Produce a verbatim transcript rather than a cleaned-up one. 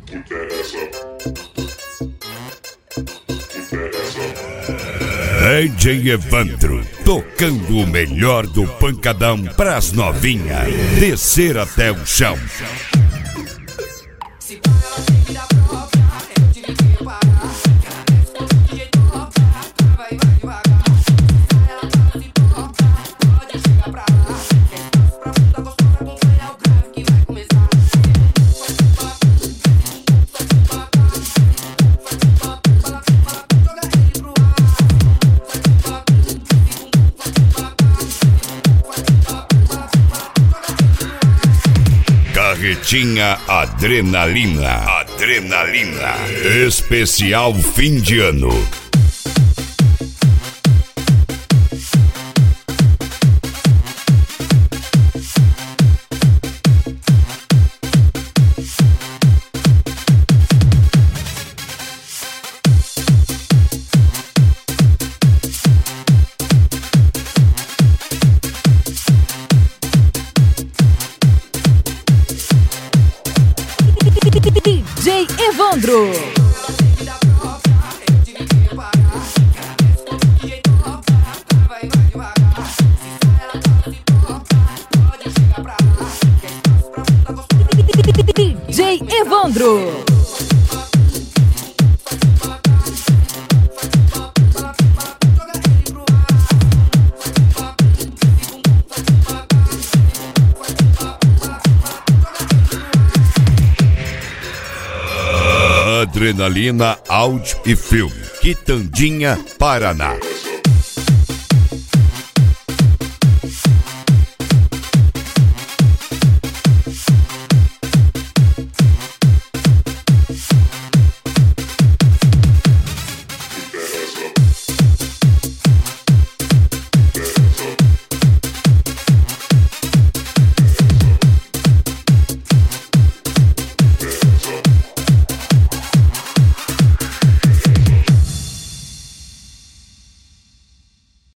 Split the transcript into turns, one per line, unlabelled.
D J Evandro, tocando o melhor do pancadão pras novinhas descer até o chão. Carretinha Adrenalina. Adrenalina. Especial fim de ano.
D J Evandro. D J Evandro.
Adrenalina Áudio e Filme, Quitandinha, Paraná.